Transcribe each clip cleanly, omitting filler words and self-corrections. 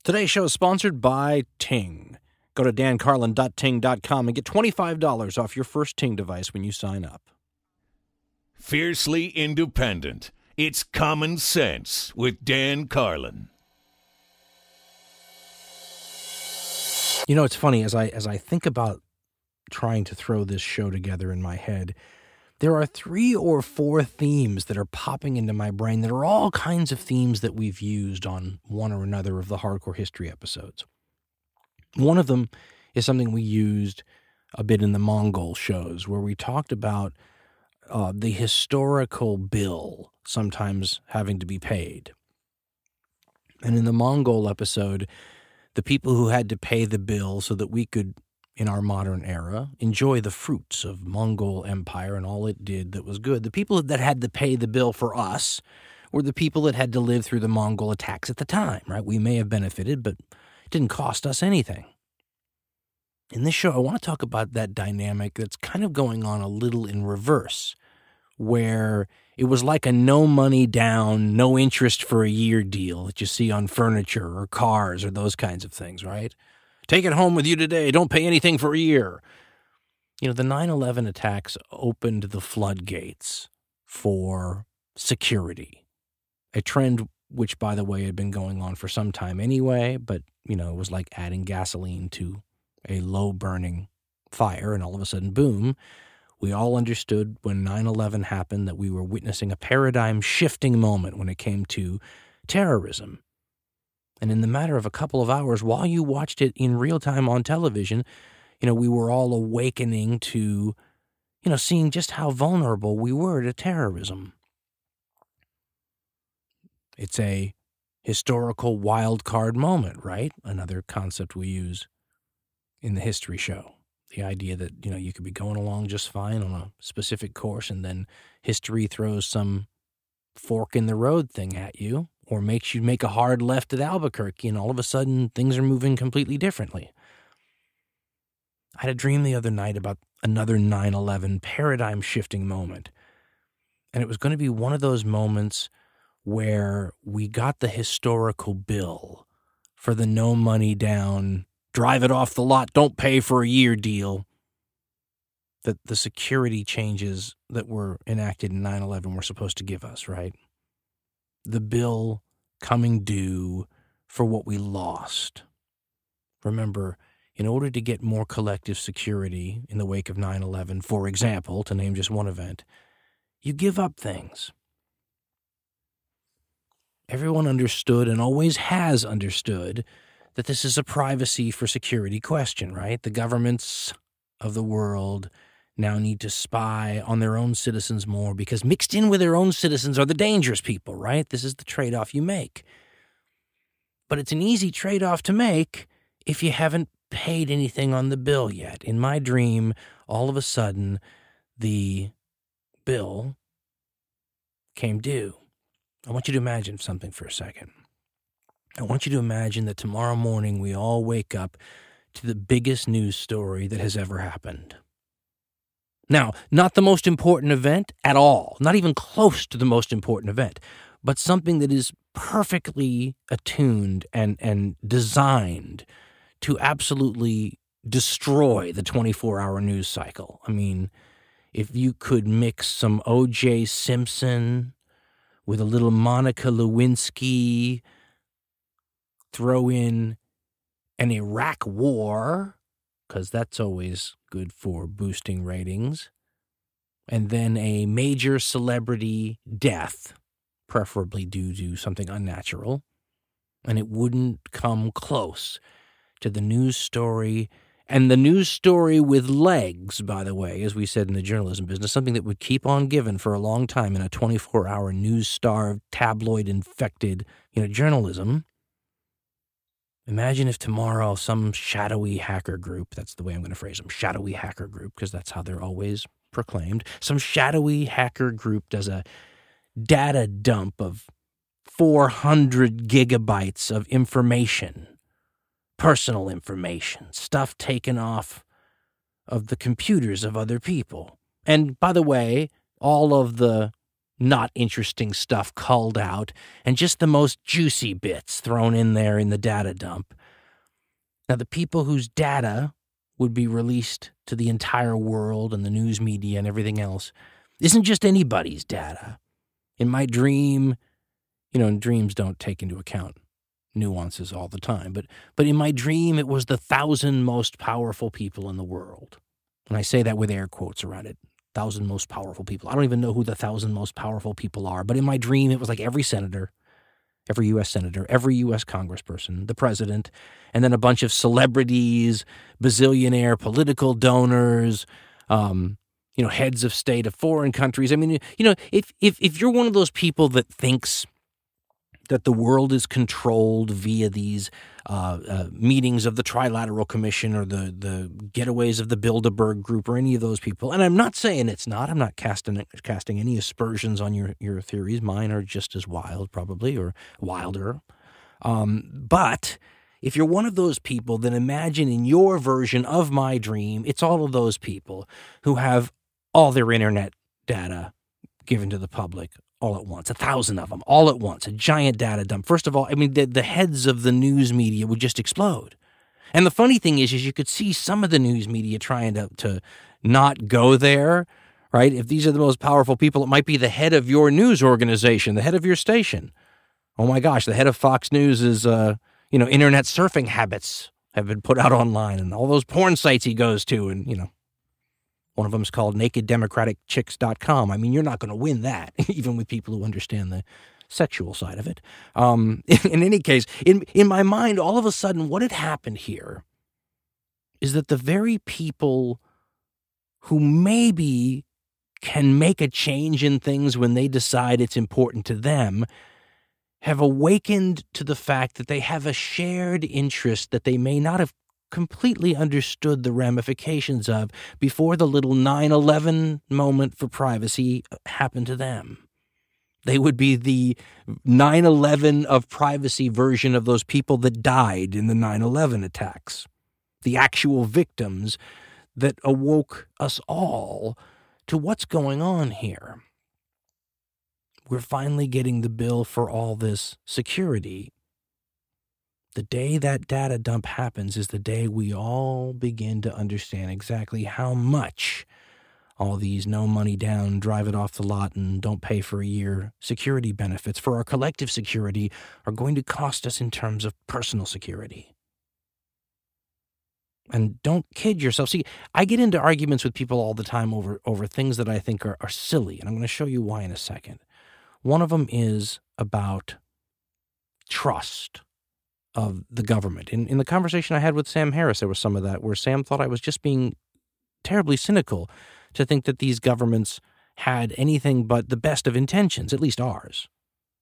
Today's show is sponsored by Ting. Go to dancarlin.ting.com and get $25 off your first Ting device when you sign up. Fiercely independent. It's Common Sense with Dan Carlin. You know, it's funny, as I think about trying to throw this show together in my head, there are 3 or 4 themes that are popping into my brain that are all kinds of themes that we've used on one or another of the Hardcore History episodes. One of them is something we used a bit in the Mongol shows, where we talked about the historical bill sometimes having to be paid. And in the Mongol episode, the people who had to pay the bill so that we could, in our modern era, enjoy the fruits of Mongol Empire and all it did that was good. The people that had to pay the bill for us were the people that had to live through the Mongol attacks at the time, right? We may have benefited, but it didn't cost us anything. In this show, I want to talk about that dynamic that's kind of going on a little in reverse, where it was like a no money down, no interest for a year deal that you see on furniture or cars or those kinds of things, right? Take it home with you today. Don't pay anything for a year. You know, the 9/11 attacks opened the floodgates for security, a trend which, by the way, had been going on for some time anyway, but, you know, it was like adding gasoline to a low-burning fire, and all of a sudden, boom, we all understood when 9/11 happened that we were witnessing a paradigm-shifting moment when it came to terrorism. And in the matter of a couple of hours, while you watched it in real time on television, you know, we were all awakening to, you know, seeing just how vulnerable we were to terrorism. It's a historical wild card moment, right? Another concept we use in the history show. The idea that, you know, you could be going along just fine on a specific course and then history throws some fork in the road thing at you, or makes you make a hard left at Albuquerque, and all of a sudden things are moving completely differently. I had a dream the other night about another 9/11 paradigm-shifting moment, and it was going to be one of those moments where we got the historical bill for the no money down, drive it off the lot, don't pay for a year deal, that the security changes that were enacted in 9/11 were supposed to give us, right? The bill coming due for what we lost. Remember, in order to get more collective security in the wake of 9/11, for example, to name just one event, you give up things. Everyone understood and always has understood that this is a privacy for security question, right? The governments of the world now need to spy on their own citizens more because mixed in with their own citizens are the dangerous people, right? This is the trade-off you make. But it's an easy trade-off to make if you haven't paid anything on the bill yet. In my dream, all of a sudden, the bill came due. I want you to imagine something for a second. I want you to imagine that tomorrow morning we all wake up to the biggest news story that has ever happened. Now, not the most important event at all, not even close to the most important event, but something that is perfectly attuned and designed to absolutely destroy the 24-hour news cycle. I mean, if you could mix some O.J. Simpson with a little Monica Lewinsky, throw in an Iraq war, because that's always good for boosting ratings, and then a major celebrity death, preferably due to something unnatural, and it wouldn't come close to the news story, and the news story with legs, by the way, as we said in the journalism business, something that would keep on giving for a long time in a 24-hour news-starved, tabloid-infected, journalism. Imagine if tomorrow some shadowy hacker group, that's the way I'm going to phrase them, shadowy hacker group, because that's how they're always proclaimed, some shadowy hacker group does a data dump of 400 gigabytes of information, personal information, stuff taken off of the computers of other people. And by the way, all of the not interesting stuff culled out and just the most juicy bits thrown in there in the data dump. Now, the people whose data would be released to the entire world and the news media and everything else isn't just anybody's data. In my dream, and dreams don't take into account nuances all the time, but in my dream, it was the 1,000 most powerful people in the world. And I say that with air quotes around it. 1,000 most powerful people. I don't even know who the 1,000 most powerful people are, but in my dream, it was like every senator, every U.S. senator, every U.S. congressperson, the president, and then a bunch of celebrities, bazillionaire political donors, heads of state of foreign countries. I mean, if you're one of those people that thinks that the world is controlled via these meetings of the Trilateral Commission or the getaways of the Bilderberg Group or any of those people, and I'm not saying it's not. I'm not casting any aspersions on your theories. Mine are just as wild, probably, or wilder. But if you're one of those people, then imagine in your version of my dream, it's all of those people who have all their internet data given to the public all at once, 1,000 of them, all at once, a giant data dump. First of all, I mean, the heads of the news media would just explode. And the funny thing is you could see some of the news media trying to not go there, right? If these are the most powerful people, it might be the head of your news organization, the head of your station. Oh my gosh, the head of Fox News is, internet surfing habits have been put out online and all those porn sites he goes to and, one of them is called NakedDemocraticChicks.com. I mean, you're not going to win that, even with people who understand the sexual side of it. In any case, in my mind, all of a sudden, what had happened here is that the very people who maybe can make a change in things when they decide it's important to them have awakened to the fact that they have a shared interest that they may not have completely understood the ramifications of before the little 9/11 moment for privacy happened to them. They would be the 9/11 of privacy version of those people that died in the 9/11 attacks, the actual victims that awoke us all to what's going on here. We're finally getting the bill for all this security. The day that data dump happens is the day we all begin to understand exactly how much all these no money down, drive it off the lot and don't pay for a year security benefits for our collective security are going to cost us in terms of personal security. And don't kid yourself. See, I get into arguments with people all the time over things that I think are silly, and I'm going to show you why in a second. One of them is about trust of the government. In the conversation I had with Sam Harris, there was some of that where Sam thought I was just being terribly cynical to think that these governments had anything but the best of intentions, at least ours.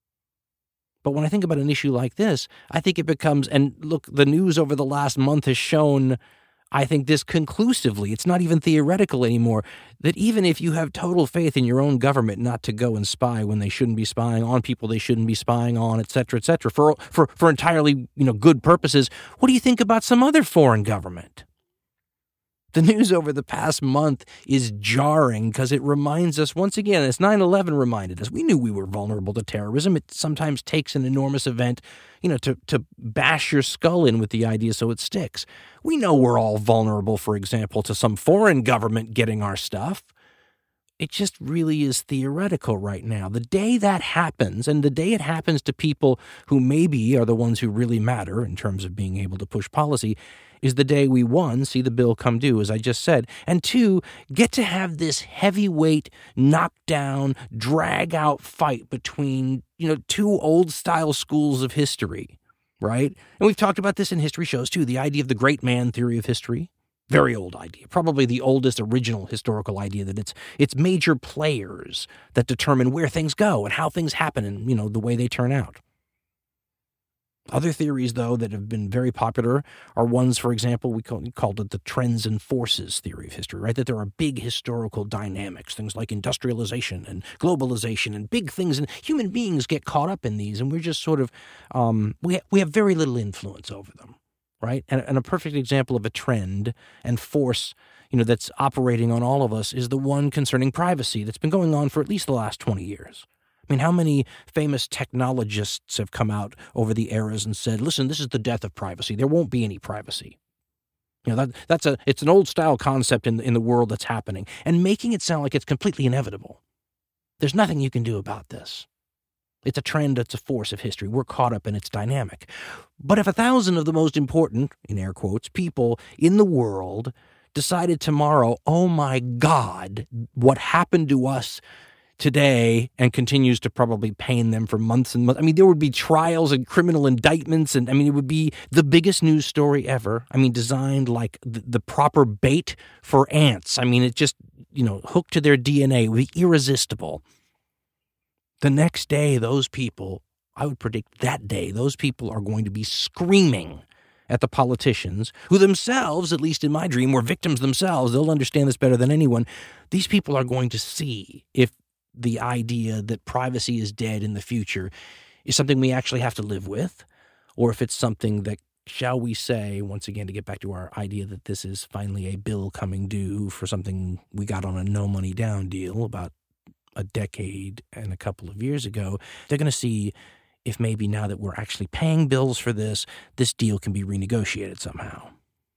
But when I think about an issue like this, I think it becomes, and look, the news over the last month has shown, I think this conclusively, it's not even theoretical anymore, that even if you have total faith in your own government not to go and spy when they shouldn't be spying on people they shouldn't be spying on, et cetera, for entirely, good purposes, what do you think about some other foreign government? The news over the past month is jarring because it reminds us, once again, as 9/11 reminded us, we knew we were vulnerable to terrorism. It sometimes takes an enormous event, to bash your skull in with the idea so it sticks. We know we're all vulnerable, for example, to some foreign government getting our stuff. It just really is theoretical right now. The day that happens, and the day it happens to people who maybe are the ones who really matter in terms of being able to push policy, is the day we, one, see the bill come due, as I just said, and two, get to have this heavyweight, knockdown, drag-out fight between, two old-style schools of history, right? And we've talked about this in history shows, too, the idea of the great man theory of history. Very old idea, probably the oldest original historical idea that it's major players that determine where things go and how things happen and, the way they turn out. Other theories, though, that have been very popular are ones, for example, we called it the trends and forces theory of history, right? That there are big historical dynamics, things like industrialization and globalization and big things, and human beings get caught up in these, and we're just sort of, we have very little influence over them. right? And a perfect example of a trend and force, that's operating on all of us is the one concerning privacy that's been going on for at least the last 20 years. I mean, how many famous technologists have come out over the eras and said, listen, this is the death of privacy. There won't be any privacy. It's an old style concept in the world that's happening and making it sound like it's completely inevitable. There's nothing you can do about this. It's a trend, it's a force of history. We're caught up in its dynamic. But if 1,000 of the most important, in air quotes, people in the world decided tomorrow, oh my God, what happened to us today and continues to probably pain them for months and months. I mean, there would be trials and criminal indictments, and it would be the biggest news story ever. Designed like the proper bait for ants. It just, hooked to their DNA. It would be irresistible. The next day, those people, I would predict that day, those people are going to be screaming at the politicians, who themselves, at least in my dream, were victims themselves. They'll understand this better than anyone. These people are going to see if the idea that privacy is dead in the future is something we actually have to live with, or if it's something that, shall we say, once again, to get back to our idea that this is finally a bill coming due for something we got on a no money down deal about a decade and a couple of years ago, they're going to see if maybe now that we're actually paying bills for this deal can be renegotiated somehow.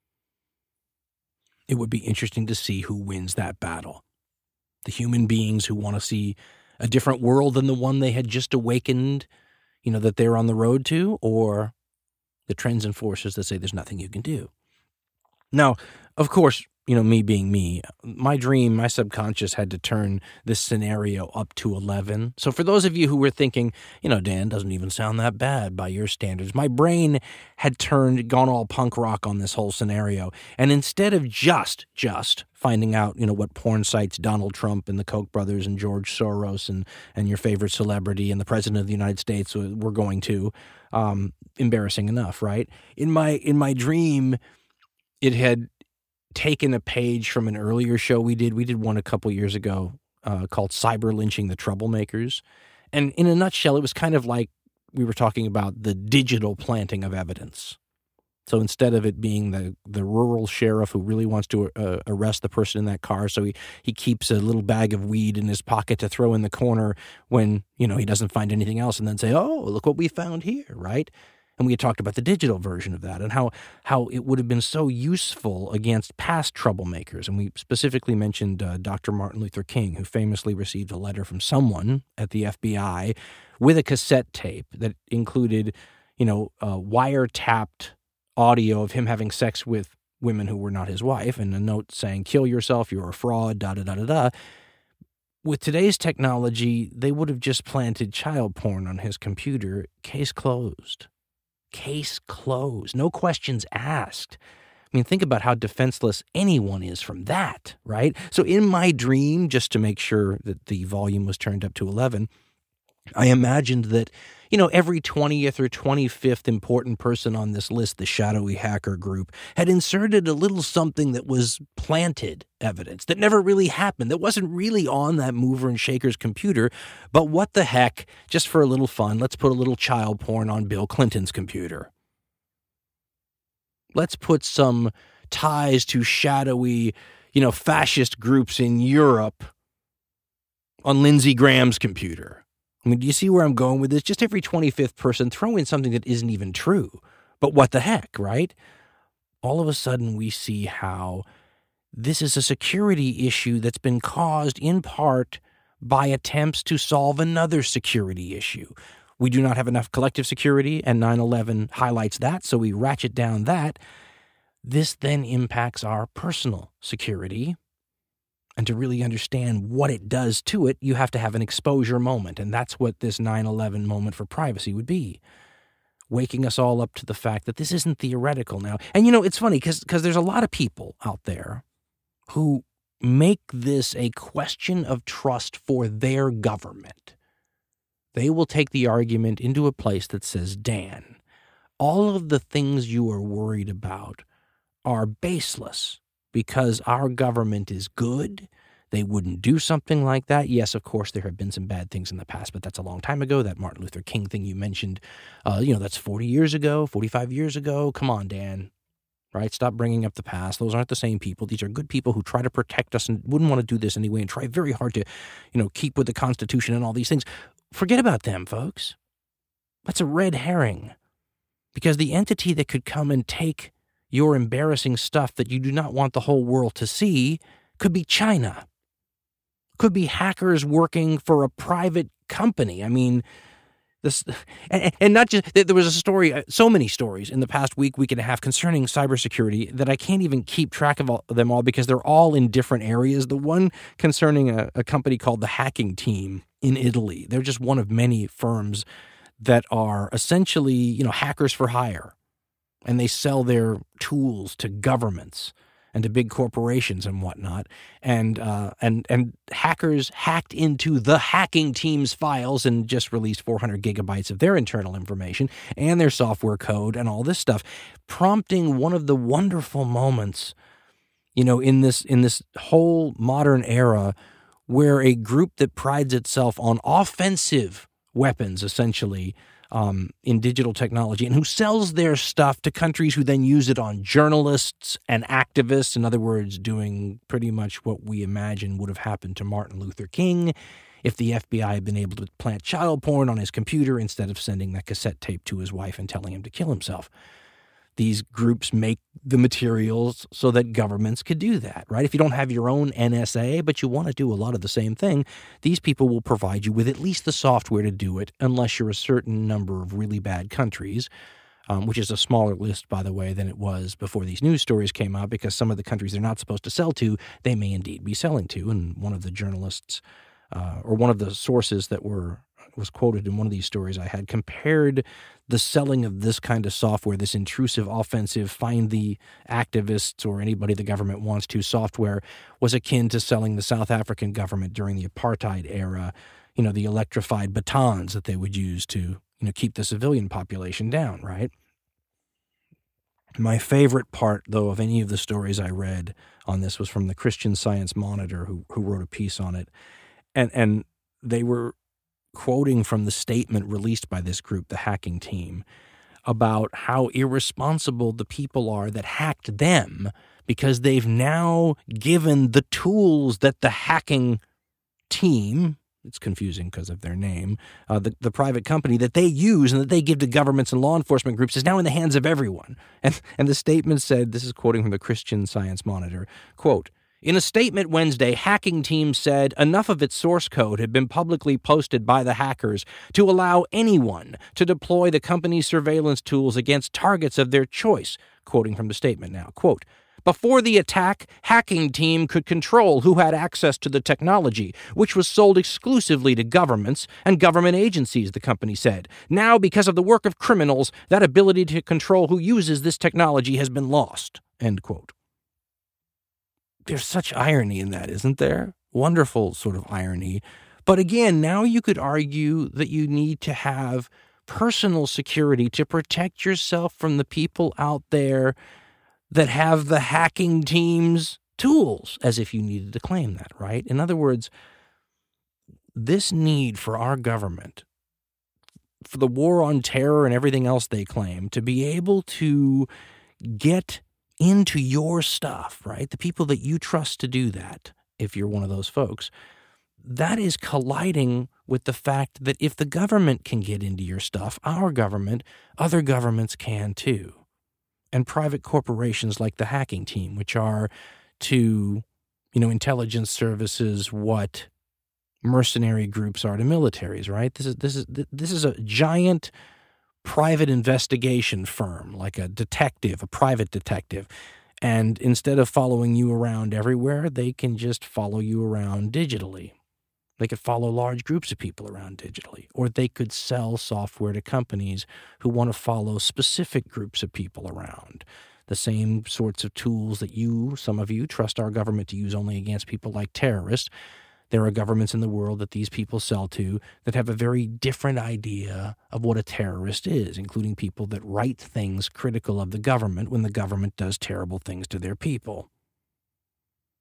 It would be interesting to see who wins that battle. The human beings who want to see a different world than the one they had just awakened, that they're on the road to, or the trends and forces that say there's nothing you can do. Now, of course, me being me, my dream, my subconscious had to turn this scenario up to 11. So for those of you who were thinking, Dan, doesn't even sound that bad by your standards, my brain had gone all punk rock on this whole scenario. And instead of just finding out, what porn sites Donald Trump and the Koch brothers and George Soros and your favorite celebrity and the president of the United States were going to, embarrassing enough, right? In my dream, it had taken a page from an earlier show we did. We did one a couple years ago called Cyber Lynching the Troublemakers. And in a nutshell, it was kind of like we were talking about the digital planting of evidence. So instead of it being the rural sheriff who really wants to arrest the person in that car, so he keeps a little bag of weed in his pocket to throw in the corner when, he doesn't find anything else, and then say, oh, look what we found here, right? And we had talked about the digital version of that and how it would have been so useful against past troublemakers. And we specifically mentioned Dr. Martin Luther King, who famously received a letter from someone at the FBI with a cassette tape that included, wiretapped audio of him having sex with women who were not his wife, and a note saying, kill yourself, you're a fraud, da-da-da-da-da. With today's technology, they would have just planted child porn on his computer. Case closed. Case closed. No questions asked. Think about how defenseless anyone is from that, right? So in my dream, just to make sure that the volume was turned up to 11, I imagined that, every 20th or 25th important person on this list, the shadowy hacker group, had inserted a little something that was planted evidence that never really happened, that wasn't really on that mover and shaker's computer. But what the heck, just for a little fun, let's put a little child porn on Bill Clinton's computer. Let's put some ties to shadowy, fascist groups in Europe on Lindsey Graham's computer. Do you see where I'm going with this? Just every 25th person, throw in something that isn't even true. But what the heck, right? All of a sudden, we see how this is a security issue that's been caused in part by attempts to solve another security issue. We do not have enough collective security, and 9/11 highlights that, so we ratchet down that. This then impacts our personal security. And to really understand what it does to it, you have to have an exposure moment. And that's what this 9/11 moment for privacy would be. Waking us all up to the fact that this isn't theoretical now. And, it's funny because there's a lot of people out there who make this a question of trust for their government. They will take the argument into a place that says, Dan, all of the things you are worried about are baseless. Because our government is good, they wouldn't do something like that. Yes, of course, there have been some bad things in the past, but that's a long time ago. That Martin Luther King thing you mentioned, that's 40 years ago, 45 years ago. Come on, Dan, right? Stop bringing up the past. Those aren't the same people. These are good people who try to protect us and wouldn't want to do this anyway and try very hard to, keep with the Constitution and all these things. Forget about them, folks. That's a red herring, because the entity that could come and take your embarrassing stuff that you do not want the whole world to see could be China. Could be hackers working for a private company. I mean, this, and not just, there was a story, so many stories in the past week and a half concerning cybersecurity that I can't even keep track of them all because they're all in different areas. The one concerning a company called the Hacking Team in Italy. They're just one of many firms that are essentially, hackers for hire. And they sell their tools to governments and to big corporations and whatnot. And hackers hacked into the Hacking Team's files and just released 400 gigabytes of their internal information and their software code and all this stuff, prompting one of the wonderful moments, in this whole modern era where a group that prides itself on offensive weapons, essentially, in digital technology, and who sells their stuff to countries who then use it on journalists and activists. In other words, doing pretty much what we imagine would have happened to Martin Luther King if the FBI had been able to plant child porn on his computer instead of sending that cassette tape to his wife and telling him to kill himself. These groups make the materials so that governments could do that, right? If you don't have your own NSA, but you want to do a lot of the same thing, these people will provide you with at least the software to do it, unless you're a certain number of really bad countries, which is a smaller list, by the way, than it was before these news stories came out, because some of the countries they're not supposed to sell to, they may indeed be selling to. And one of the journalists, or one of the sources that was quoted in one of these stories I had, compared the selling of this kind of software, this intrusive, offensive, find the activists or anybody the government wants to software, was akin to selling the South African government during the apartheid era, the electrified batons that they would use to, keep the civilian population down, right? My favorite part, though, of any of the stories I read on this was from the Christian Science Monitor, who wrote a piece on it. And they were quoting from the statement released by this group, the Hacking Team, about how irresponsible the people are that hacked them, because they've now given the tools that the Hacking Team, it's confusing because of their name, the private company that they use and that they give to governments and law enforcement groups, is now in the hands of everyone. And the statement said, this is quoting from the Christian Science Monitor, quote, "In a statement Wednesday, Hacking Team said enough of its source code had been publicly posted by the hackers to allow anyone to deploy the company's surveillance tools against targets of their choice." Quoting from the statement now, quote, "Before the attack, Hacking Team could control who had access to the technology, which was sold exclusively to governments and government agencies," the company said. "Now, because of the work of criminals, that ability to control who uses this technology has been lost." End quote. There's such irony in that, isn't there? Wonderful sort of irony. But again, now you could argue that you need to have personal security to protect yourself from the people out there that have the Hacking Team's tools, as if you needed to claim that, right? In other words, this need for our government, for the war on terror and everything else they claim, to be able to get into your stuff, right? The people that you trust to do that, if you're one of those folks, that is colliding with the fact that if the government can get into your stuff, our government, other governments can too. And private corporations like the Hacking Team, which are to, intelligence services what mercenary groups are to militaries, right? This is a giant private investigation firm, like a detective, a private detective. And instead of following you around everywhere, they can just follow you around digitally. They could follow large groups of people around digitally. Or they could sell software to companies who want to follow specific groups of people around. The same sorts of tools that some of you, trust our government to use only against people like terrorists. There are governments in the world that these people sell to that have a very different idea of what a terrorist is, including people that write things critical of the government when the government does terrible things to their people.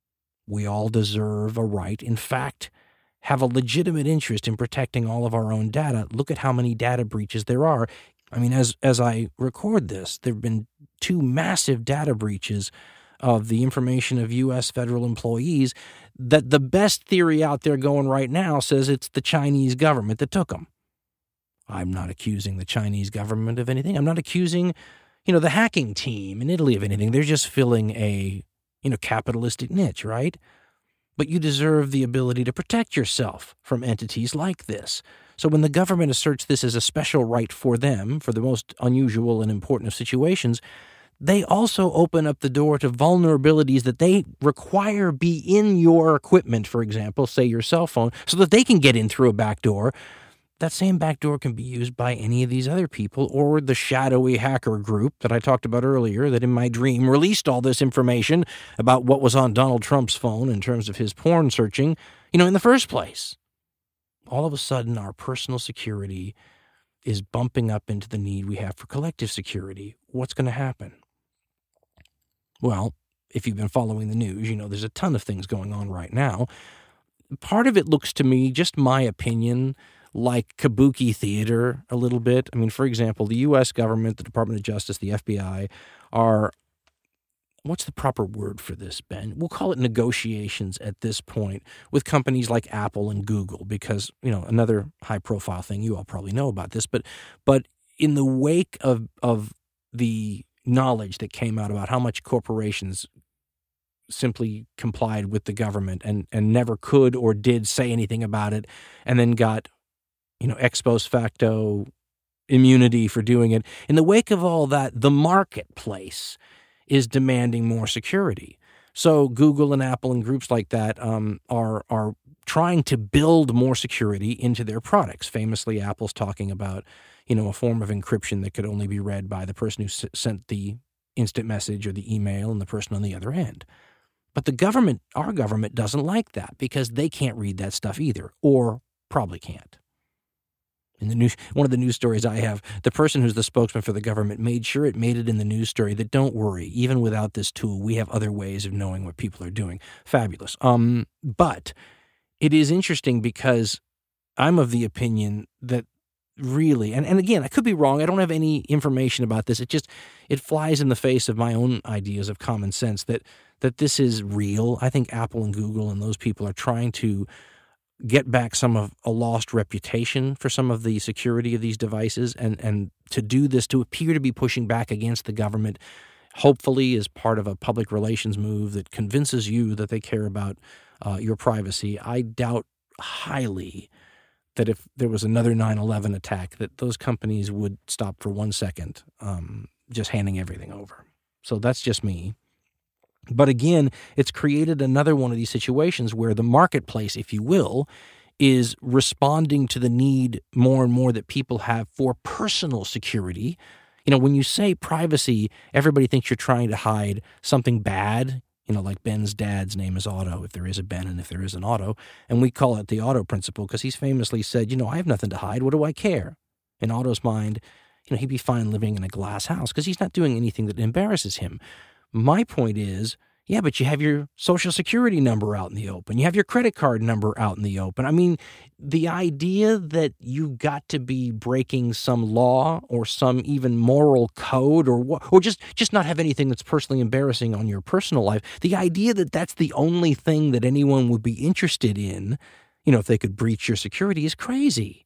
We all deserve a right. In fact, have a legitimate interest in protecting all of our own data. Look at how many data breaches there are. I mean, as I record this, there have been 2 massive data breaches of the information of U.S. federal employees that the best theory out there going right now says it's the Chinese government that took them. I'm not accusing the Chinese government of anything. I'm not accusing, the hacking team in Italy of anything. They're just filling a, capitalistic niche, right? But you deserve the ability to protect yourself from entities like this. So when the government asserts this as a special right for them, for the most unusual and important of situations, they also open up the door to vulnerabilities that they require be in your equipment, for example, say your cell phone, so that they can get in through a back door. That same back door can be used by any of these other people or the shadowy hacker group that I talked about earlier that in my dream released all this information about what was on Donald Trump's phone in terms of his porn searching, in the first place. All of a sudden, our personal security is bumping up into the need we have for collective security. What's going to happen? Well, if you've been following the news, there's a ton of things going on right now. Part of it looks to me, just my opinion, like kabuki theater a little bit. I mean, for example, the U.S. government, the Department of Justice, the FBI are, what's the proper word for this, Ben? We'll call it negotiations at this point with companies like Apple and Google because, another high-profile thing, you all probably know about this, but in the wake of the knowledge that came out about how much corporations simply complied with the government and never could or did say anything about it and then got ex post facto immunity for doing it. In the wake of all that, the marketplace is demanding more security. So Google and Apple and groups like that are trying to build more security into their products. Famously, Apple's talking about, a form of encryption that could only be read by the person who sent the instant message or the email and the person on the other end. But the government, our government, doesn't like that because they can't read that stuff either, or probably can't. In one of the news stories I have, the person who's the spokesman for the government made sure it made it in the news story that don't worry, even without this tool, we have other ways of knowing what people are doing. Fabulous. But it is interesting because I'm of the opinion that really, and again, I could be wrong. I don't have any information about this. It flies in the face of my own ideas of common sense that this is real. I think Apple and Google and those people are trying to get back some of a lost reputation for some of the security of these devices and to do this, to appear to be pushing back against the government, hopefully is part of a public relations move that convinces you that they care about your privacy. I doubt highly that if there was another 9/11 attack, that those companies would stop for 1 second just handing everything over. So that's just me. But again, it's created another one of these situations where the marketplace, if you will, is responding to the need more and more that people have for personal security. When you say privacy, everybody thinks you're trying to hide something bad, like Ben's dad's name is Otto, if there is a Ben and if there is an Otto. And we call it the Otto principle because he's famously said, I have nothing to hide. What do I care? In Otto's mind, he'd be fine living in a glass house because he's not doing anything that embarrasses him. My point is, yeah, but you have your social security number out in the open. You have your credit card number out in the open. I mean, the idea that you got to be breaking some law or some even moral code or just not have anything that's personally embarrassing on your personal life, the idea that that's the only thing that anyone would be interested in, if they could breach your security is crazy.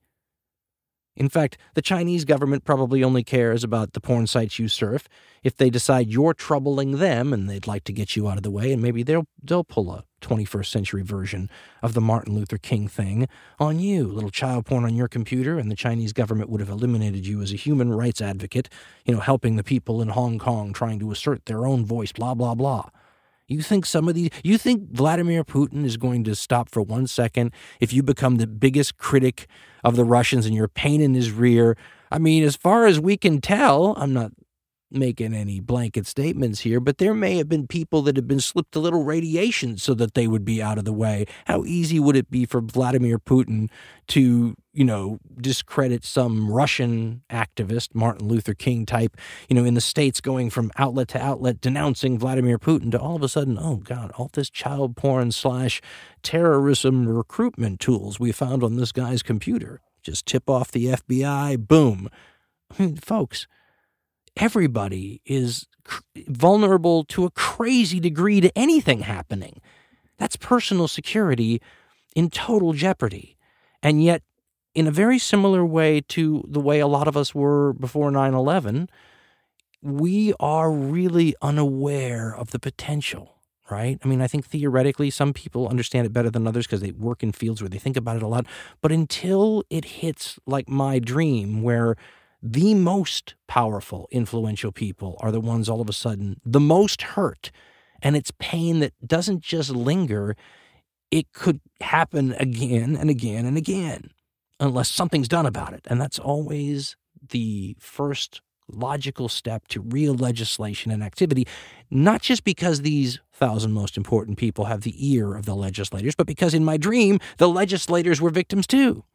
In fact, the Chinese government probably only cares about the porn sites you surf if they decide you're troubling them and they'd like to get you out of the way, and maybe they'll pull a 21st century version of the Martin Luther King thing on you, little child porn on your computer, and the Chinese government would have eliminated you as a human rights advocate, helping the people in Hong Kong trying to assert their own voice, blah, blah, blah. You think Vladimir Putin is going to stop for 1 second if you become the biggest critic of the Russians and you're a pain in his rear? I mean, as far as we can tell, I'm not, making any blanket statements here, but there may have been people that have been slipped a little radiation so that they would be out of the way. How easy would it be for Vladimir Putin to, discredit some Russian activist, Martin Luther King type, in the States, going from outlet to outlet denouncing Vladimir Putin, to all of a sudden, oh God, all this child porn / terrorism recruitment tools we found on this guy's computer. Just tip off the FBI, boom. I mean, folks, everybody is vulnerable to a crazy degree to anything happening. That's personal security in total jeopardy. And yet, in a very similar way to the way a lot of us were before 9/11, we are really unaware of the potential, right? I mean, I think theoretically some people understand it better than others because they work in fields where they think about it a lot. But until it hits like my dream, where the most powerful, influential people are the ones all of a sudden the most hurt, and it's pain that doesn't just linger, it could happen again and again and again unless something's done about it. And that's always the first logical step to real legislation and activity, not just because these 1,000 most important people have the ear of the legislators, but because in my dream, the legislators were victims too.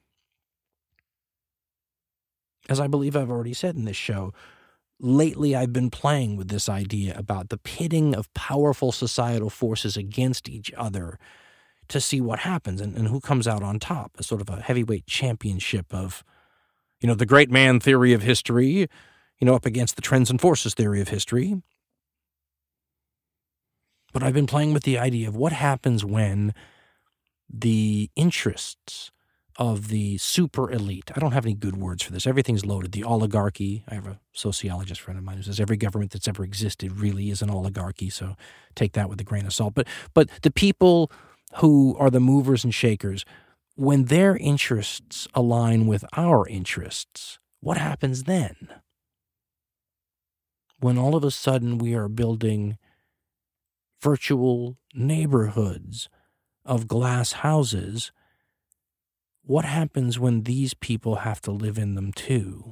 As I believe I've already said in this show, lately I've been playing with this idea about the pitting of powerful societal forces against each other to see what happens and who comes out on top, as sort of a heavyweight championship of, the great man theory of history, up against the trends and forces theory of history. But I've been playing with the idea of what happens when the interests of the super elite, I don't have any good words for this, everything's loaded, the oligarchy. I have a sociologist friend of mine who says every government that's ever existed really is an oligarchy, so take that with a grain of salt. But the people who are the movers and shakers, when their interests align with our interests, what happens then? When all of a sudden we are building virtual neighborhoods of glass houses, what happens when these people have to live in them too?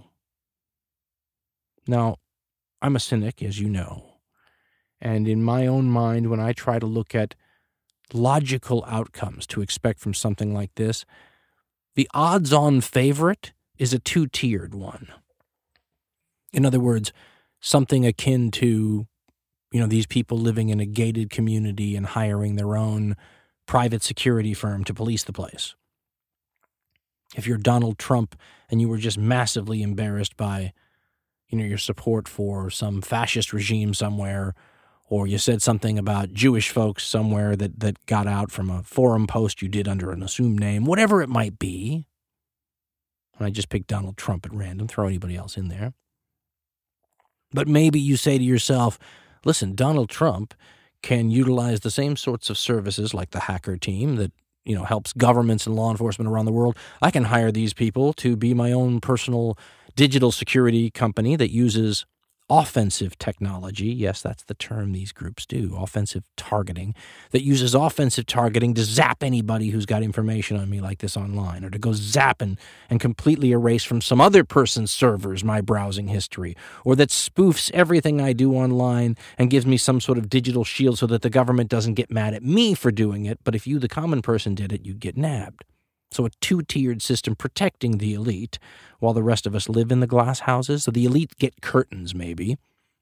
Now, I'm a cynic, as you know, and in my own mind, when I try to look at logical outcomes to expect from something like this, the odds-on favorite is a two-tiered one. In other words, something akin to, these people living in a gated community and hiring their own private security firm to police the place. If you're Donald Trump and you were just massively embarrassed by, your support for some fascist regime somewhere, or you said something about Jewish folks somewhere that got out from a forum post you did under an assumed name, whatever it might be. And I just picked Donald Trump at random, throw anybody else in there. But maybe you say to yourself, listen, Donald Trump can utilize the same sorts of services like the hacker team that, helps governments and law enforcement around the world. I can hire these people to be my own personal digital security company that uses offensive technology. Yes, that's the term these groups do, offensive targeting, that uses offensive targeting to zap anybody who's got information on me like this online, or to go zap and completely erase from some other person's servers my browsing history, or that spoofs everything I do online and gives me some sort of digital shield so that the government doesn't get mad at me for doing it, but if you, the common person, did it, you'd get nabbed. So a two-tiered system protecting the elite while the rest of us live in the glass houses. So the elite get curtains, maybe.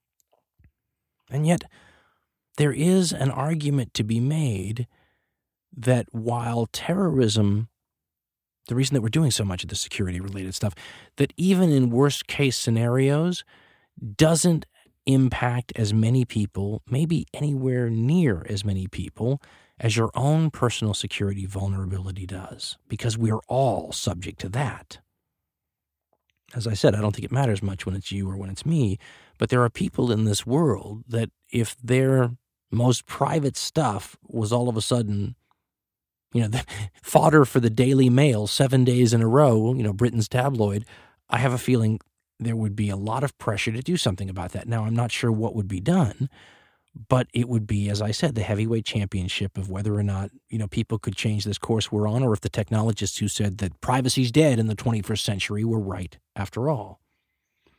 And yet there is an argument to be made that while terrorism, the reason that we're doing so much of the security-related stuff, that even in worst-case scenarios doesn't impact as many people, maybe anywhere near as many people, as your own personal security vulnerability does, because we're all subject to that. As I said, I don't think it matters much when it's you or when it's me, but there are people in this world that if their most private stuff was all of a sudden, the fodder for the Daily Mail 7 days in a row, Britain's tabloid, I have a feeling there would be a lot of pressure to do something about that. Now, I'm not sure what would be done, but it would be, as I said, the heavyweight championship of whether or not, people could change this course we're on, or if the technologists who said that privacy's dead in the 21st century were right after all.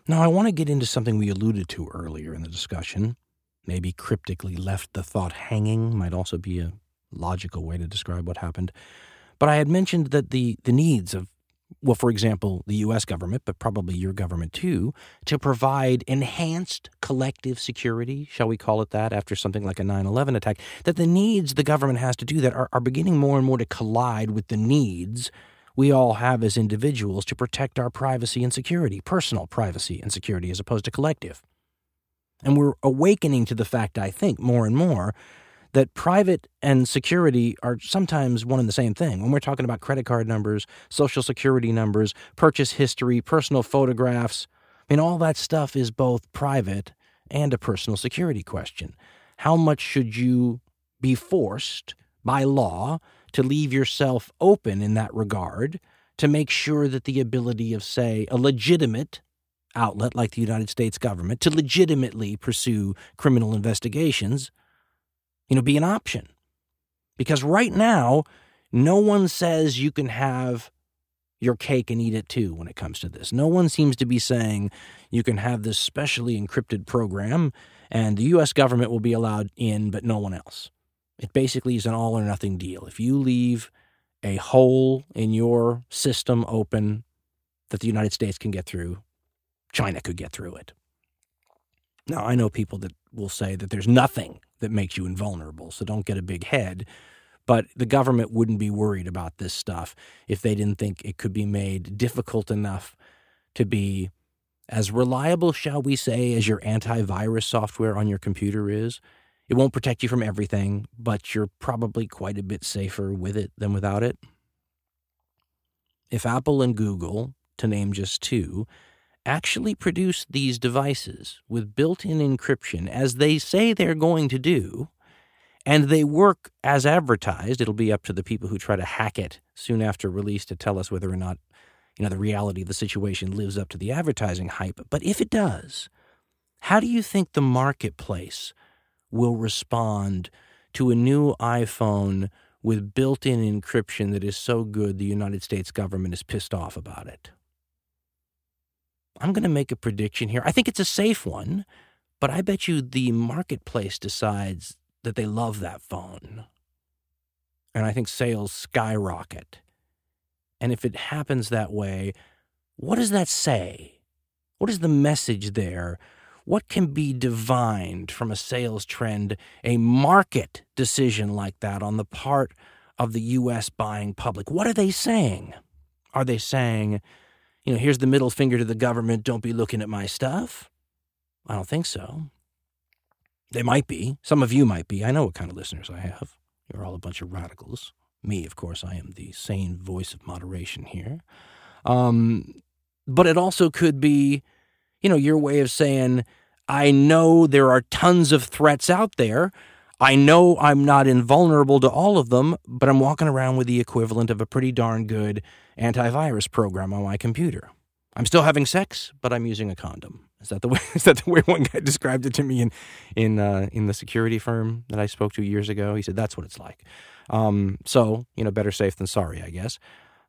Now, I want to get into something we alluded to earlier in the discussion. Maybe cryptically left the thought hanging might also be a logical way to describe what happened. But I had mentioned that the needs of, well, for example, the U.S. government, but probably your government too, to provide enhanced collective security, shall we call it that, after something like a 9/11 attack, that the needs the government has to do that are beginning more and more to collide with the needs we all have as individuals to protect our privacy and security, personal privacy and security, as opposed to collective. And we're awakening to the fact, I think, more and more, that private and security are sometimes one and the same thing. When we're talking about credit card numbers, social security numbers, purchase history, personal photographs, I mean, all that stuff is both private and a personal security question. How much should you be forced by law to leave yourself open in that regard to make sure that the ability of, say, a legitimate outlet like the United States government to legitimately pursue criminal investigations, be an option? Because right now, no one says you can have your cake and eat it too when it comes to this. No one seems to be saying you can have this specially encrypted program and the U.S. government will be allowed in, but no one else. It basically is an all or nothing deal. If you leave a hole in your system open that the United States can get through, China could get through it. Now, I know people that will say that there's nothing that makes you invulnerable, so don't get a big head. But the government wouldn't be worried about this stuff if they didn't think it could be made difficult enough to be as reliable, shall we say, as your antivirus software on your computer is. It won't protect you from everything, but you're probably quite a bit safer with it than without it. If Apple and Google, to name just two, actually produce these devices with built-in encryption, as they say they're going to do, and they work as advertised, it'll be up to the people who try to hack it soon after release to tell us whether or not, the reality of the situation lives up to the advertising hype. But if it does, how do you think the marketplace will respond to a new iPhone with built-in encryption that is so good the United States government is pissed off about it? I'm going to make a prediction here. I think it's a safe one, but I bet you the marketplace decides that they love that phone. And I think sales skyrocket. And if it happens that way, what does that say? What is the message there? What can be divined from a sales trend, a market decision like that on the part of the U.S. buying public? What are they saying? Are they saying, here's the middle finger to the government, don't be looking at my stuff? I don't think so. They might be. Some of you might be. I know what kind of listeners I have. You're all a bunch of radicals. Me, of course, I am the sane voice of moderation here. But it also could be, your way of saying, I know there are tons of threats out there. I know I'm not invulnerable to all of them, but I'm walking around with the equivalent of a pretty darn good antivirus program on my computer. I'm still having sex, but I'm using a condom. Is that the way one guy described it to me in the security firm that I spoke to years ago? He said that's what it's like. So better safe than sorry, I guess.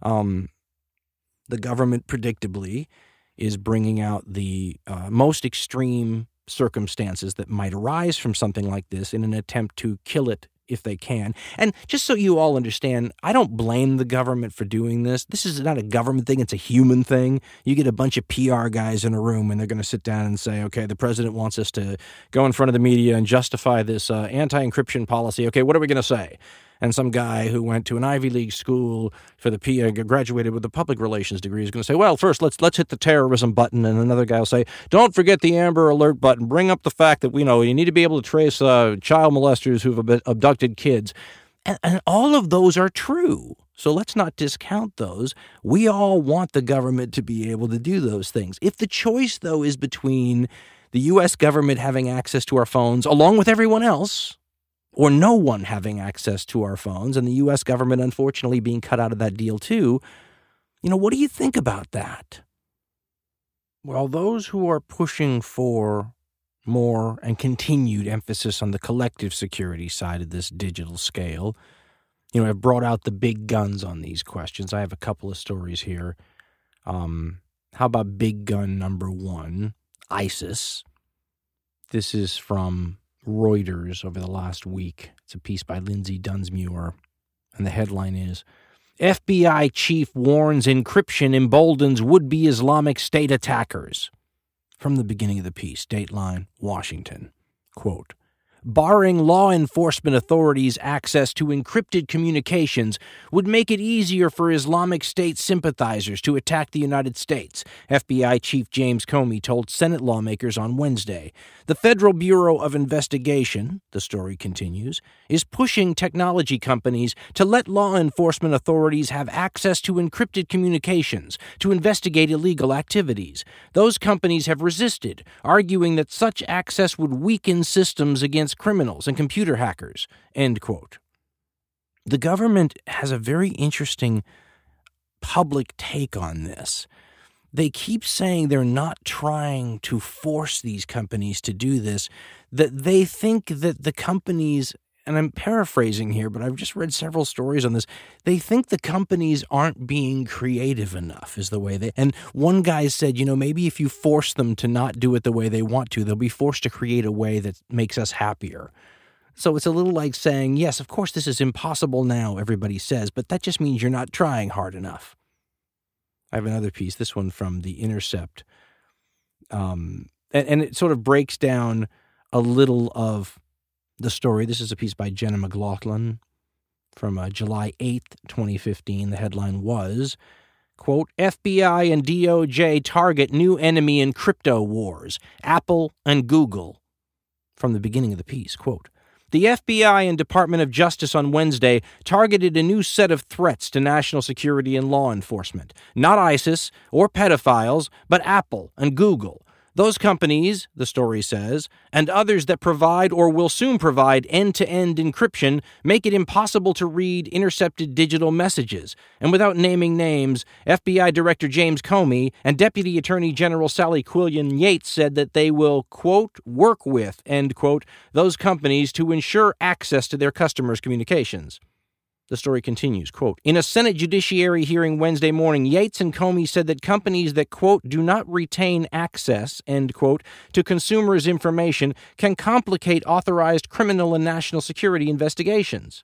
The government predictably is bringing out the most extreme circumstances that might arise from something like this in an attempt to kill it if they can. And just so you all understand, I don't blame the government for doing this. This is not a government thing. It's a human thing. You get a bunch of PR guys in a room and they're going to sit down and say, okay, the president wants us to go in front of the media and justify this anti-encryption policy. Okay, what are we going to say? And some guy who went to an Ivy League school for the graduated with a public relations degree is going to say, well, first, let's hit the terrorism button. And another guy will say, don't forget the Amber Alert button. Bring up the fact that, you need to be able to trace child molesters who've abducted kids. And all of those are true. So let's not discount those. We all want the government to be able to do those things. If the choice, though, is between the U.S. government having access to our phones along with everyone else, or no one having access to our phones, and the U.S. government, unfortunately, being cut out of that deal too, what do you think about that? Well, those who are pushing for more and continued emphasis on the collective security side of this digital scale, have brought out the big guns on these questions. I have a couple of stories here. How about big gun number one, ISIS? This is from Reuters over the last week. It's a piece by Lindsay Dunsmuir, and the headline is, FBI chief warns encryption emboldens would-be Islamic State attackers. From the beginning of the piece, Dateline, Washington. Quote, barring law enforcement authorities' access to encrypted communications would make it easier for Islamic State sympathizers to attack the United States, FBI Chief James Comey told Senate lawmakers on Wednesday. The Federal Bureau of Investigation, the story continues, is pushing technology companies to let law enforcement authorities have access to encrypted communications to investigate illegal activities. Those companies have resisted, arguing that such access would weaken systems against criminals and computer hackers, end quote. The government has a very interesting public take on this. They keep saying they're not trying to force these companies to do this, that they think that the companies, and I'm paraphrasing here, but I've just read several stories on this, they think the companies aren't being creative enough, is the way they, and one guy said, maybe if you force them to not do it the way they want to, they'll be forced to create a way that makes us happier. So it's a little like saying, yes, of course this is impossible now, everybody says, but that just means you're not trying hard enough. I have another piece, this one from The Intercept, and it sort of breaks down a little of the story. This is a piece by Jenna McLaughlin from July 8th, 2015. The headline was, quote, FBI and DOJ target new enemy in crypto wars, Apple and Google. From the beginning of the piece, quote, the FBI and Department of Justice on Wednesday targeted a new set of threats to national security and law enforcement. Not ISIS or pedophiles, but Apple and Google. Those companies, the story says, and others that provide or will soon provide end-to-end encryption make it impossible to read intercepted digital messages. And without naming names, FBI Director James Comey and Deputy Attorney General Sally Quillen Yates said that they will, quote, work with, end quote, those companies to ensure access to their customers' communications. The story continues, quote, in a Senate Judiciary hearing Wednesday morning, Yates and Comey said that companies that, quote, do not retain access, end quote, to consumers' information can complicate authorized criminal and national security investigations.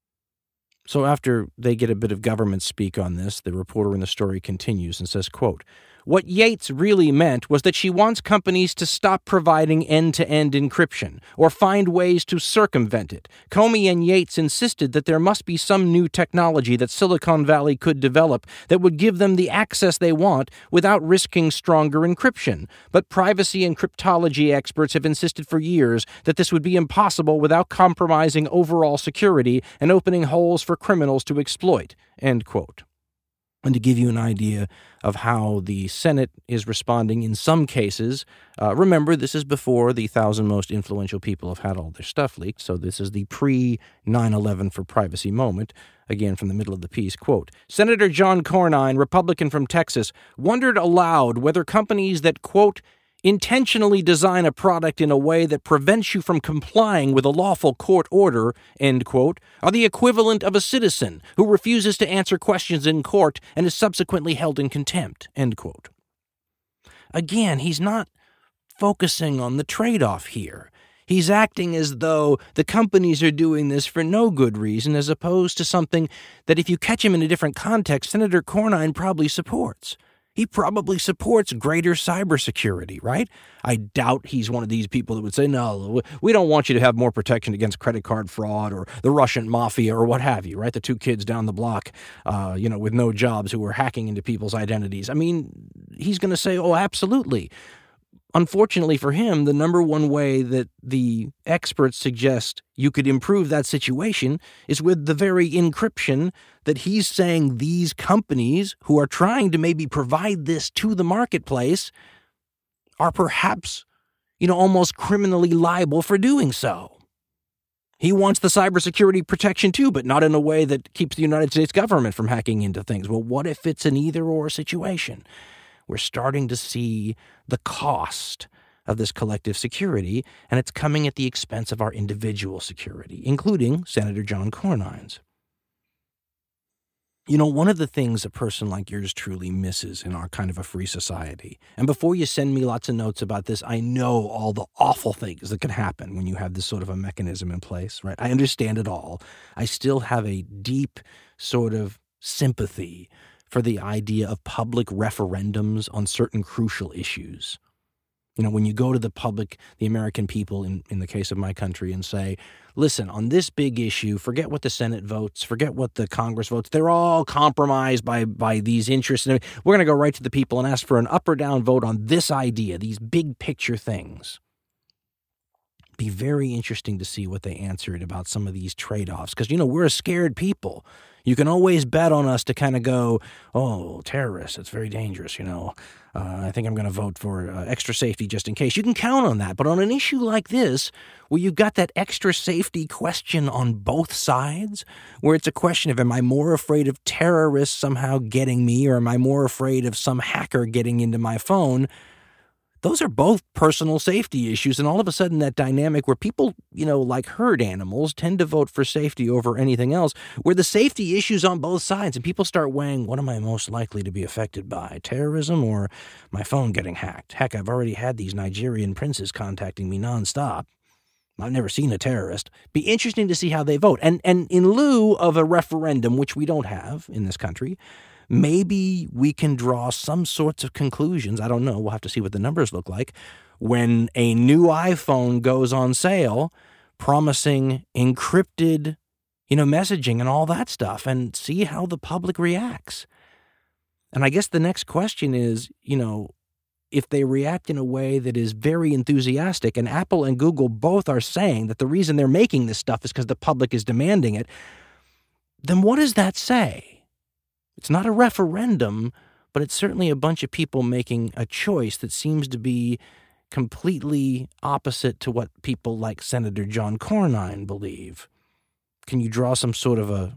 So after they get a bit of government speak on this, the reporter in the story continues and says, quote, what Yates really meant was that she wants companies to stop providing end-to-end encryption or find ways to circumvent it. Comey and Yates insisted that there must be some new technology that Silicon Valley could develop that would give them the access they want without risking stronger encryption. But privacy and cryptology experts have insisted for years that this would be impossible without compromising overall security and opening holes for criminals to exploit, end quote. And to give you an idea of how the Senate is responding in some cases, remember, this is before the 1,000 most influential people have had all their stuff leaked, so this is the pre-9/11 for privacy moment. Again, from the middle of the piece, quote, Senator John Cornyn, Republican from Texas, wondered aloud whether companies that, quote, intentionally design a product in a way that prevents you from complying with a lawful court order, end quote, are the equivalent of a citizen who refuses to answer questions in court and is subsequently held in contempt, end quote. Again, he's not focusing on the trade-off here. He's acting as though the companies are doing this for no good reason, as opposed to something that if you catch him in a different context, Senator Cornyn probably supports. He probably supports greater cybersecurity, right? I doubt he's one of these people that would say, no, we don't want you to have more protection against credit card fraud or the Russian mafia or what have you, right? The two kids down the block, with no jobs who were hacking into people's identities. I mean, he's going to say, oh, absolutely. Unfortunately for him, the number one way that the experts suggest you could improve that situation is with the very encryption that he's saying these companies who are trying to maybe provide this to the marketplace are perhaps, almost criminally liable for doing so. He wants the cybersecurity protection too, but not in a way that keeps the United States government from hacking into things. Well, what if it's an either-or situation? We're starting to see the cost of this collective security, and it's coming at the expense of our individual security, including Senator John Cornyn's. You know, one of the things a person like yours truly misses in our kind of a free society, and before you send me lots of notes about this, I know all the awful things that can happen when you have this sort of a mechanism in place, right? I understand it all. I still have a deep sort of sympathy for the idea of public referendums on certain crucial issues. You know, when you go to the public, the American people, in the case of my country, and say, listen, on this big issue, forget what the Senate votes, forget what the Congress votes. They're all compromised by these interests. And we're going to go right to the people and ask for an up or down vote on this idea, these big picture things. Be very interesting to see what they answered about some of these trade-offs. Because, you know, we're a scared people. You can always bet on us to kind of go, oh, terrorists, it's very dangerous, you know. I think I'm going to vote for extra safety just in case. You can count on that. But on an issue like this, where you've got that extra safety question on both sides, where it's a question of, am I more afraid of terrorists somehow getting me, or am I more afraid of some hacker getting into my phone? Those are both personal safety issues, and all of a sudden that dynamic where people, you know, like herd animals, tend to vote for safety over anything else, where the safety issues on both sides, and people start weighing, what am I most likely to be affected by, terrorism or my phone getting hacked? Heck, I've already had these Nigerian princes contacting me nonstop. I've never seen a terrorist. Be interesting to see how they vote. And in lieu of a referendum, which we don't have in this country, maybe we can draw some sorts of conclusions. I don't know. We'll have to see what the numbers look like when a new iPhone goes on sale, promising encrypted, you know, messaging and all that stuff, and see how the public reacts. And I guess the next question is, you know, if they react in a way that is very enthusiastic, and Apple and Google both are saying that the reason they're making this stuff is because the public is demanding it, then what does that say? It's not a referendum, but it's certainly a bunch of people making a choice that seems to be completely opposite to what people like Senator John Cornyn believe. Can you draw some sort of a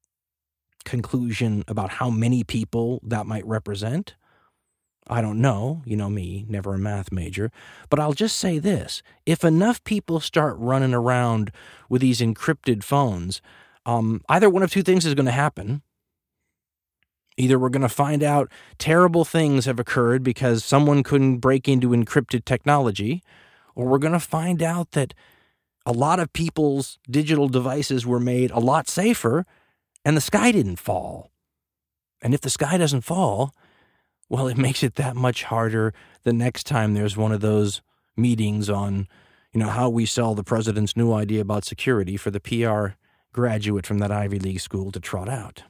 conclusion about how many people that might represent? I don't know. You know me, never a math major. But I'll just say this. If enough people start running around with these encrypted phones, either one of two things is going to happen. Either we're going to find out terrible things have occurred because someone couldn't break into encrypted technology, or we're going to find out that a lot of people's digital devices were made a lot safer and the sky didn't fall. And if the sky doesn't fall, well, it makes it that much harder the next time there's one of those meetings on, you know, how we sell the president's new idea about security for the PR graduate from that Ivy League school to trot out.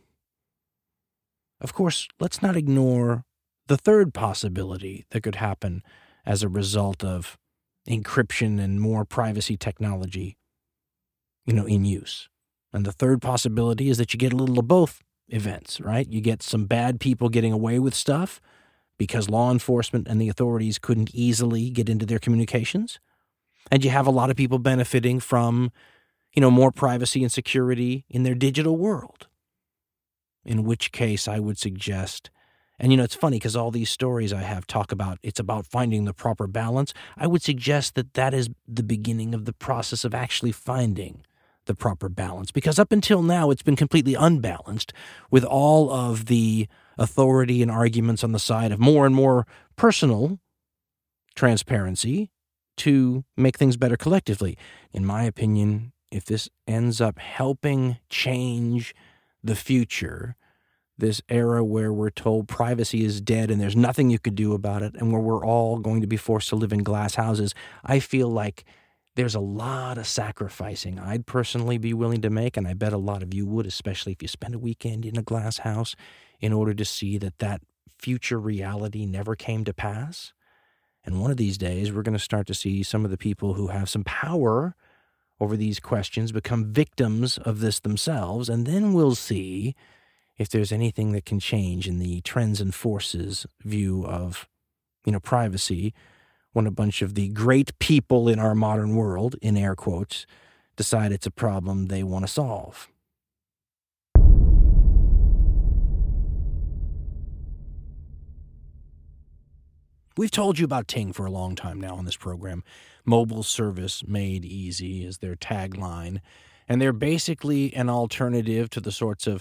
Of course, let's not ignore the third possibility that could happen as a result of encryption and more privacy technology, you know, in use. And the third possibility is that you get a little of both events, right? You get some bad people getting away with stuff because law enforcement and the authorities couldn't easily get into their communications. And you have a lot of people benefiting from, you know, more privacy and security in their digital world. In which case I would suggest, and you know, it's funny because all these stories I have talk about, it's about finding the proper balance. I would suggest that that is the beginning of the process of actually finding the proper balance. Because up until now, it's been completely unbalanced with all of the authority and arguments on the side of more and more personal transparency to make things better collectively. In my opinion, if this ends up helping change the future, this era where we're told privacy is dead and there's nothing you could do about it, and where we're all going to be forced to live in glass houses, I feel like there's a lot of sacrificing I'd personally be willing to make, and I bet a lot of you would, especially if you spend a weekend in a glass house, in order to see that that future reality never came to pass. And one of these days, we're going to start to see some of the people who have some power over these questions become victims of this themselves, and then we'll see if there's anything that can change in the trends and forces view of, you know, privacy when a bunch of the great people in our modern world, in air quotes, decide it's a problem they want to solve. We've told you about Ting for a long time now on this program. Mobile service made easy is their tagline, and they're basically an alternative to the sorts of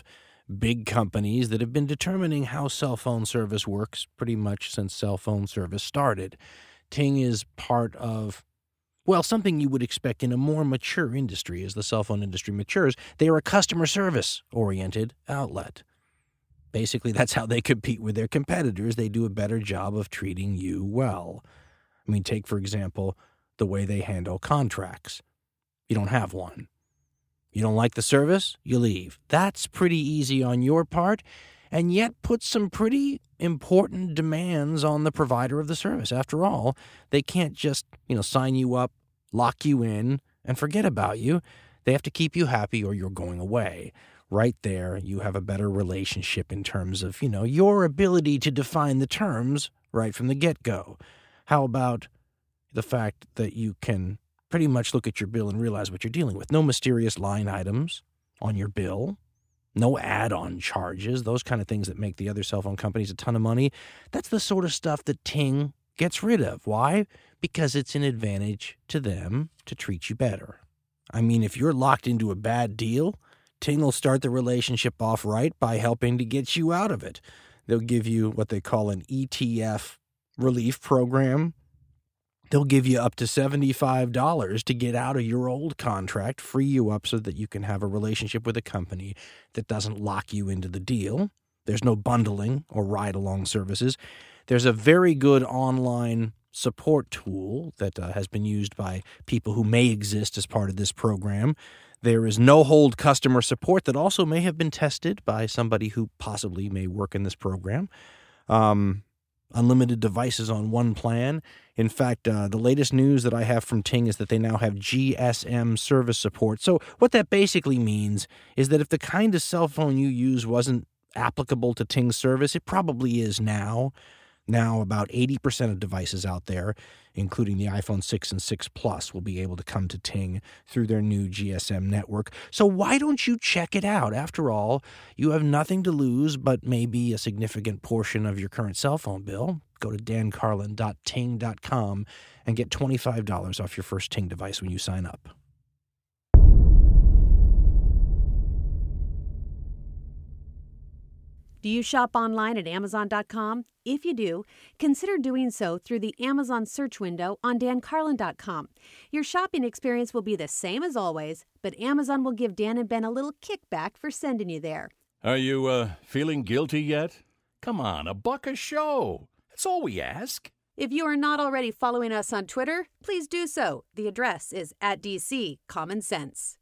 big companies that have been determining how cell phone service works pretty much since cell phone service started. Ting is part of, well, something you would expect in a more mature industry. As the cell phone industry matures, they are a customer service-oriented outlet. Basically, that's how they compete with their competitors. They do a better job of treating you well. I mean, take, for example, the way they handle contracts. You don't have one. You don't like the service, you leave. That's pretty easy on your part, and yet puts some pretty important demands on the provider of the service. After all, they can't just, sign you up, lock you in, and forget about you. They have to keep you happy or you're going away. Right there, you have a better relationship in terms of, your ability to define the terms right from the get-go. How about the fact that you can pretty much look at your bill and realize what you're dealing with? No mysterious line items on your bill, no add-on charges, those kind of things that make the other cell phone companies a ton of money. That's the sort of stuff that Ting gets rid of. Why? Because it's an advantage to them to treat you better. I mean, if you're locked into a bad deal, Ting will start the relationship off right by helping to get you out of it. They'll give you what they call an ETF relief program. They'll give you up to $75 to get out of your old contract, free you up so that you can have a relationship with a company that doesn't lock you into the deal. There's no bundling or ride-along services. There's a very good online support tool that has been used by people who may exist as part of this program. There is no-hold customer support that also may have been tested by somebody who possibly may work in this program. Unlimited devices on one plan. In fact, the latest news that I have from Ting is that they now have GSM service support. So what that basically means is that if the kind of cell phone you use wasn't applicable to Ting's service, it probably is now. Now about 80% of devices out there, including the iPhone 6 and 6 Plus, will be able to come to Ting through their new GSM network. So why don't you check it out? After all, you have nothing to lose but maybe a significant portion of your current cell phone bill. Go to dancarlin.ting.com and get $25 off your first Ting device when you sign up. Do you shop online at Amazon.com? If you do, consider doing so through the Amazon search window on dancarlin.com. Your shopping experience will be the same as always, but Amazon will give Dan and Ben a little kickback for sending you there. Are you feeling guilty yet? Come on, $1 a show. That's all we ask. If you are not already following us on Twitter, please do so. The address is @DC Common Sense.